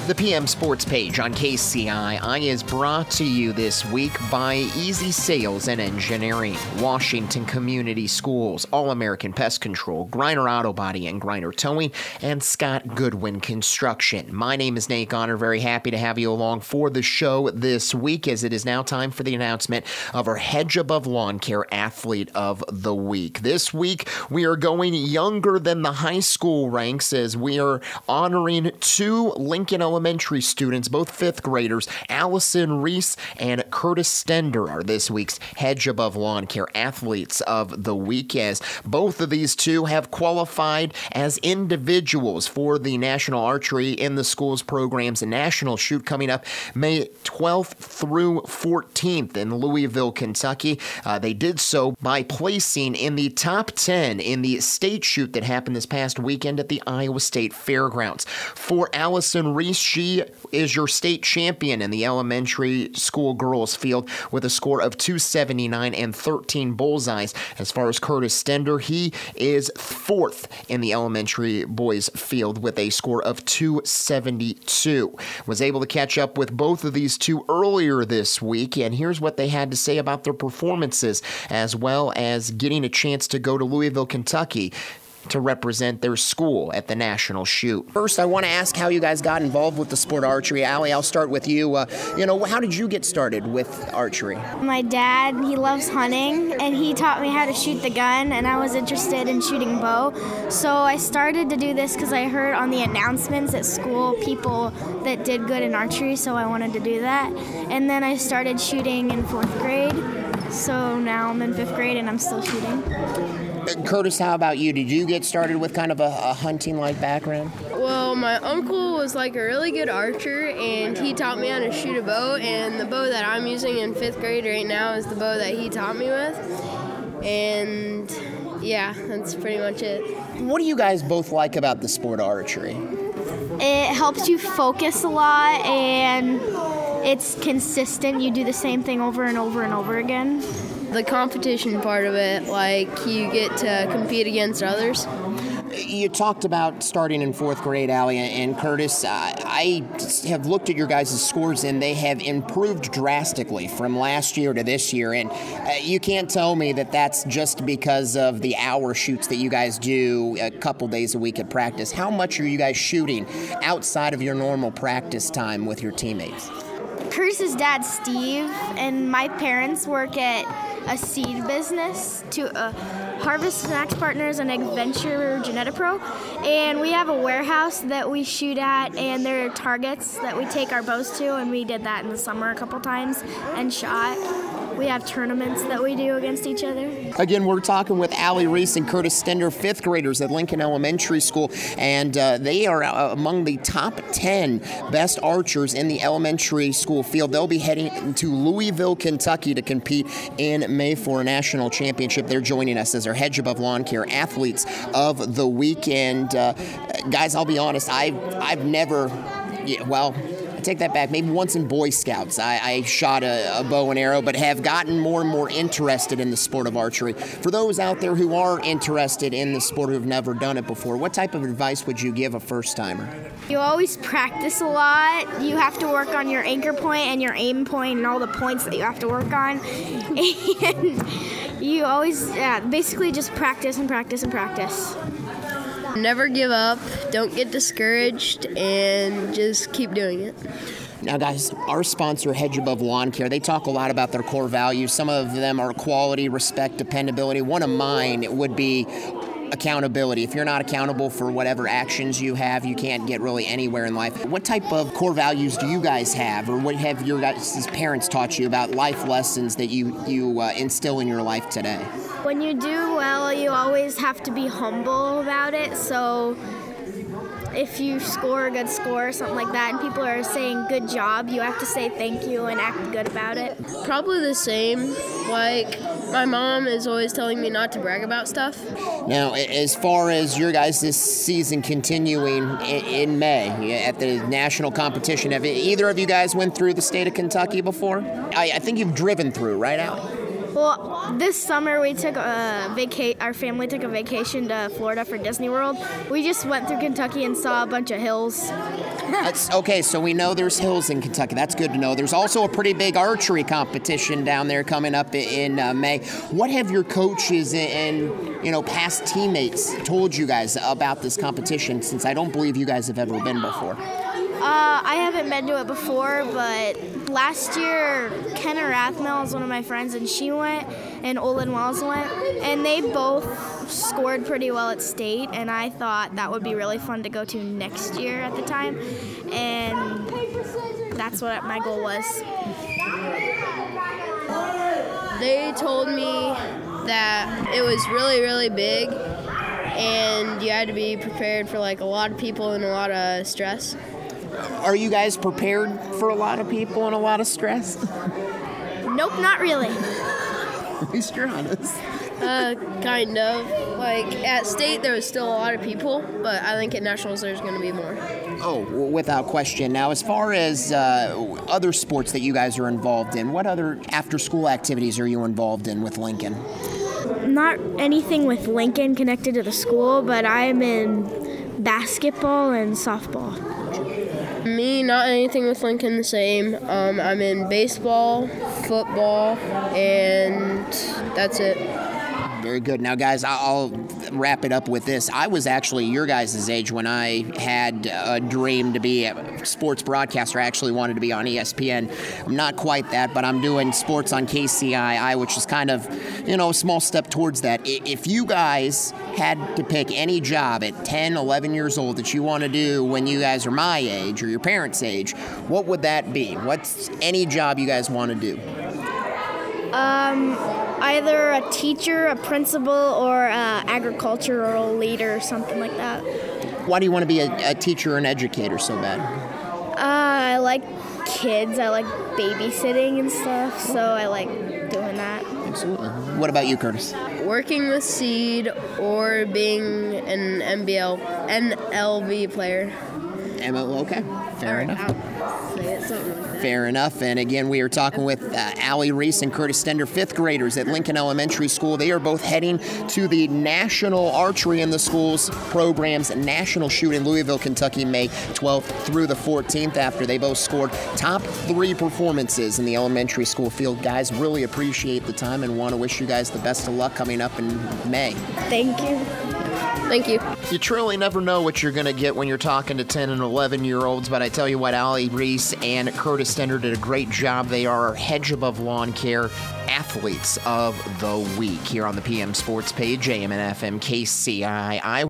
The PM Sports page on KCII is brought to you this week by Easy Sales and Engineering, Washington Community Schools, All-American Pest Control, Griner Auto Body and Griner Towing, and Scott Goodwin Construction. My name is Nate Garner. Very happy to have you along for the show this week, as it is now time for the announcement of our Hedge Above Lawn Care Athlete of the Week. This week, we are going younger than the high school ranks, as we are honoring two Lincoln Elementary students, both fifth graders. Allison Reese and Curtis Stender are this week's Hedge Above Lawn Care Athletes of the Week, as both of these two have qualified as individuals for the National Archery in the Schools programs and National Shoot coming up May 12th through 14th in Louisville, Kentucky. They did so by placing in the top 10 in the state shoot that happened this past weekend at the Iowa State Fairgrounds. For Allison Reese, she is your state champion in the elementary school girls field with a score of 279 and 13 bullseyes. As far as Curtis Stender, he is fourth in the elementary boys field with a score of 272. Was able to catch up with both of these two earlier this week, and here's what they had to say about their performances, as well as getting a chance to go to Louisville, Kentucky to represent their school at the National Shoot. First, I want to ask how you guys got involved with the sport of archery. Allie, I'll start with you. How did you get started with archery? My dad, he loves hunting, and he taught me how to shoot the gun, and I was interested in shooting bow. So I started to do this because I heard on the announcements at school people that did good in archery, so I wanted to do that. And then I started shooting in 4th grade, so now I'm in 5th grade and I'm still shooting. Curtis, how about you? Did you get started with kind of a hunting-like background? Well, my uncle was like a really good archer, and he taught me how to shoot a bow, and the bow that I'm using in 5th grade right now is the bow that he taught me with. And yeah, that's pretty much it. What do you guys both like about the sport of archery? It helps you focus a lot, and it's consistent. You do the same thing over and over and over again. The competition part of it, like you get to compete against others. You talked about starting in 4th grade, Allie and Curtis. I have looked at your guys' scores, and they have improved drastically from last year to this year. And you can't tell me that that's just because of the hour shoots that you guys do a couple days a week at practice. How much are you guys shooting outside of your normal practice time with your teammates? Curtis's dad, Steve, and my parents work at a seed business to Harvest Snacks Partners and Adventure Genetipro, and we have a warehouse that we shoot at, and there are targets that we take our bows to, and we did that in the summer a couple times and shot. We have tournaments that we do against each other. Again, we're talking with Allie Reese and Curtis Stender, 5th graders at Lincoln Elementary School, and they are among the top 10 best archers in the elementary school field. They'll be heading to Louisville, Kentucky to compete in May for a national championship. They're joining us as our Hedge Above Lawn Care Athletes of the Week. And guys, I'll be honest, I've never, I take that back. Maybe once in Boy Scouts, I shot a bow and arrow, but have gotten more and more interested in the sport of archery. For those out there who are interested in the sport who've never done it before, what type of advice would you give a first-timer? You always practice a lot. You have to work on your anchor point and your aim point and all the points that you have to work on. And you always basically just practice and practice and practice. Never give up, don't get discouraged, and just keep doing it. Now, guys, our sponsor, Hedge Above Lawn Care, they talk a lot about their core values. Some of them are quality, respect, dependability. One of mine would be accountability. If you're not accountable for whatever actions you have, you can't get really anywhere in life. What type of core values do you guys have, or what have your guys' parents taught you about life lessons that you instill in your life today? When you do well, you always have to be humble about it. So if you score a good score or something like that and people are saying good job, you have to say thank you and act good about it. Probably the same. Like, my mom is always telling me not to brag about stuff. Now, as far as your guys' this season continuing in May at the national competition, have either of you guys went through the state of Kentucky before? I think you've driven through, right, Al? Well, this summer we took our family took a vacation to Florida for Disney World. We just went through Kentucky and saw a bunch of hills. Okay, so we know there's hills in Kentucky. That's good to know. There's also a pretty big archery competition down there coming up in May. What have your coaches and past teammates told you guys about this competition, since I don't believe you guys have ever been before? I haven't been to it before, but last year Kenna Rathmel is one of my friends, and she went, and Olin Wells went, and they both scored pretty well at state, and I thought that would be really fun to go to next year at the time, and that's what my goal was. They told me that it was really, really big, and you had to be prepared for like a lot of people and a lot of stress. Are you guys prepared for a lot of people and a lot of stress? Nope, not really. At least you're honest. Kind of. Like, at state, there was still a lot of people, but I think at nationals, there's going to be more. Oh, without question. Now, as far as other sports that you guys are involved in, what other after-school activities are you involved in with Lincoln? Not anything with Lincoln connected to the school, but I'm in basketball and softball. Me, not anything with Lincoln the same. I'm in baseball, football, and that's it. Very good. Now, guys, I'll wrap it up with this. I was actually your guys' age when I had a dream to be a sports broadcaster. I actually wanted to be on ESPN. I'm not quite that, but I'm doing sports on KCII, which is kind of, a small step towards that. If you guys had to pick any job at 10, 11 years old that you want to do when you guys are my age or your parents' age, what would that be? What's any job you guys want to do? Either a teacher, a principal, or an agricultural leader or something like that. Why do you want to be a teacher or an educator so bad? I like kids. I like babysitting and stuff, so I like doing that. Absolutely. What about you, Curtis? Working with Seed or being an NLB player. Okay. Fair enough. Something like that. Fair enough. And again, we are talking with Allie Reese and Curtis Stender, fifth graders at Lincoln Elementary School. They are both heading to the National Archery in the Schools programs National Shoot in Louisville, Kentucky, May 12th through the 14th, after they both scored top 3 performances in the elementary school field. Guys, really appreciate the time and want to wish you guys the best of luck coming up in May. Thank you. Thank you. You truly never know what you're going to get when you're talking to 10 and 11-year-olds, but I tell you what, Allie Reese and Curtis Stender did a great job. They are our Hedge Above Lawn Care Athletes of the Week here on the PM Sports page, AM and FM KCII.